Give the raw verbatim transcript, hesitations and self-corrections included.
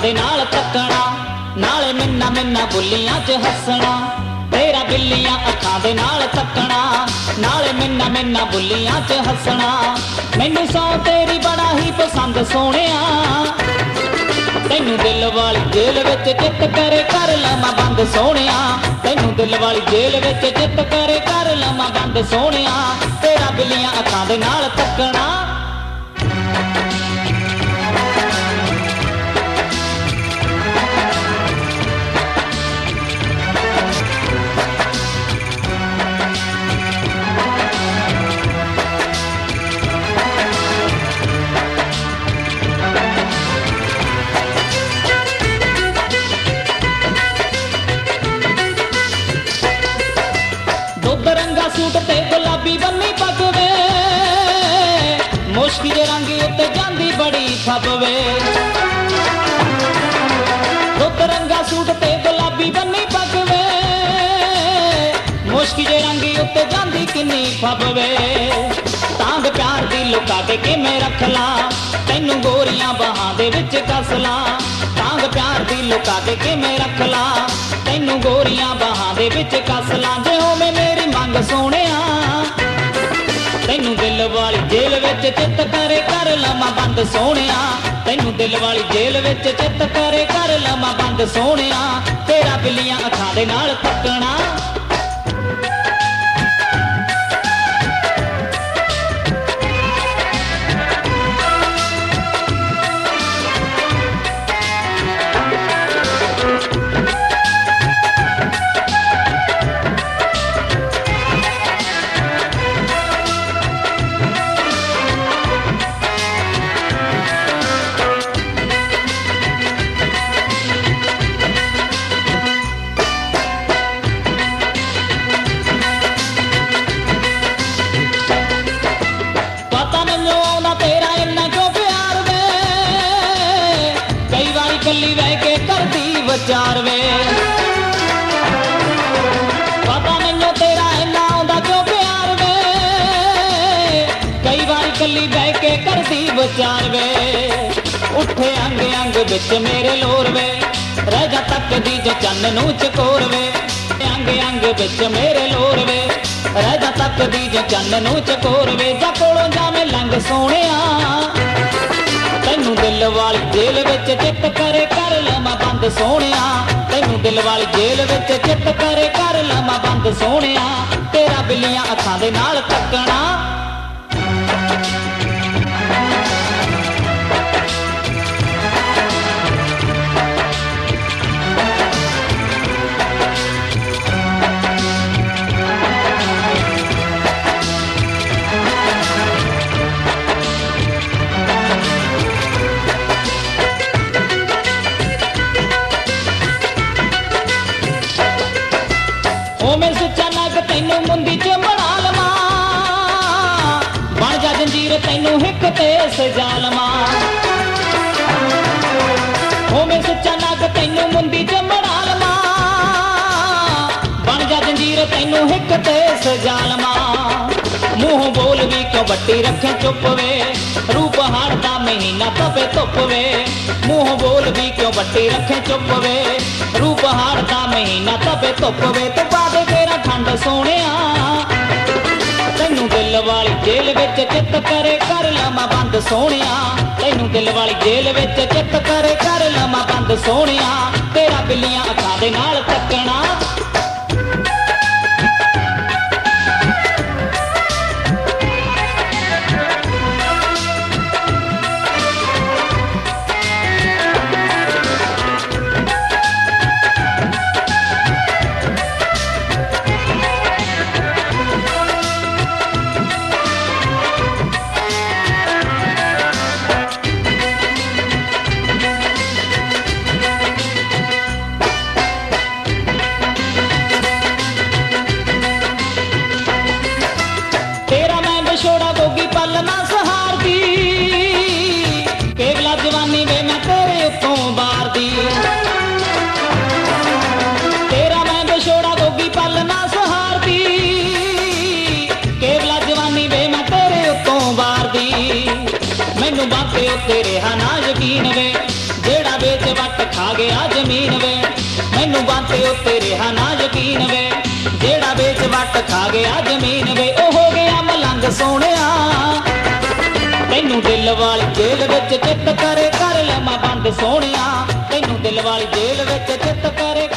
दे नाल तकना, नाले मिन्ना मिन्ना बुलियां च हसना। तेरा बिल्लियां अखां दे नाल तकना, नाले मिन्ना मिन्ना बुलियां च हसना। मैनू सौ तेरी बड़ा ही पसंद सोहणिया, तैनू दिल वाली जेल विच चित करे कर लवां बंद सोहणिया। तैनू दिल वाली जेल विच चित करे कर लवां बंद सोहणिया। तेरा बिल्लियां अखां दे नाल तकना। सूट ते गुलाबी बन्नी पगवे, मुश्क जे रंग उत्ते जांदी बड़ी खपवे। दुध रंगा सूट ते गुलाबी बन्नी पगवे, मुश्क जे रंग उत्ते जांदी किन्नी खपवे। तांग प्यार दी लुका के किवें रख ला, तैनू गोरियां बाहां दे विच कस ला। तांग प्यार दी लुका के किवें रख ला, तैनू गोरियां बाहां दे विच कस ला। जे होवे मेरी मंग सोहणिया, तैनू दिल वाली जेल विच चित करे कर लवां बंद सोहणिया। तैनू दिल वाली जेल विच चित करे कर लवां बंद सोहणिया। तेरा बिल्लियां अखां दे नाल तकना। कली बह के करदी विचार वे, पता मैनू तेरा इन्ना आउंदा क्यों प्यार वे। कई बारी कली बह के करदी विचार वे। उठे अंग अंग विच मेरे लोर वे, रह जा तकदी जो चन्न नू चकोर वे। अंग अंग विच मेरे लोर वे, रह जा तकदी जो चन्न नू चकोर वे। जा कोलों जावें लंघ सोहणिया, तैनू दिल वाली जेल विच चित करे कर लवां बंद सोहणिया। तैनू दिल वाली जेल विच चित करे कर लवां बंद सोहणिया। तेरा बिल्लियां अखां दे नाल तकना। मैं सुचा नग तैनू मुंदी च बना लवां, बन जा जंजीर तैनू हिक ते सजा लवां। हो मैं सुचा नग तैनू मुंदी च बना लवां, बन जा जंजीर तैनू हिक ते सजा लवां। मूंह बोल भी क्यों बट्टी रखे चुप वे, रूप हाड़ दा महीना तपे धुप वे। मूंह बोल भी क्यों बट्टी रखे चुप वे, रूप हाड़ दा महीना तपे धुप वे। तो बाद तेरा ठंड सोहणिया, तैनू दिल वाली जेल विच चित करे कर लवां बंद सोहणिया। तैनू दिल वाली जेल विच चित करे कर लवां बंद सोहणिया। तेरा बिल्लियां अखां दे नाल तकना। मैनू बाते उत्ते रहा ना यकीन वे, जेड़ा बेच ਵੱਟ ਖਾ ਗਿਆ ਜ਼ਮੀਨ ਵੇ, ਮੈਨੂੰ ਬੰਤੇ ਉੱਤੇ ਰਿਹਾ ਨਾ ਯਕੀਨ ਵੇ, ਜਿਹੜਾ ਵੇਚ ਵੱਟ ਖਾ ਗਿਆ ਜ਼ਮੀਨ ਵੇ, ਉਹ ਹੋ ਗਿਆ ਮਲੰਗ ਸੋਹਣਿਆ। ਤੈਨੂੰ ਦਿਲ ਵਾਲੀ ਜੇਲ੍ਹ ਵਿੱਚ ਚਿੱਤ ਕਰੇ ਕਰ ਲਵਾਂ ਬੰਦ ਸੋਹਣਿਆ, ਤੈਨੂੰ ਦਿਲ ਵਾਲੀ ਜੇਲ੍ਹ ਵਿੱਚ ਚਿੱਤ ਕਰੇ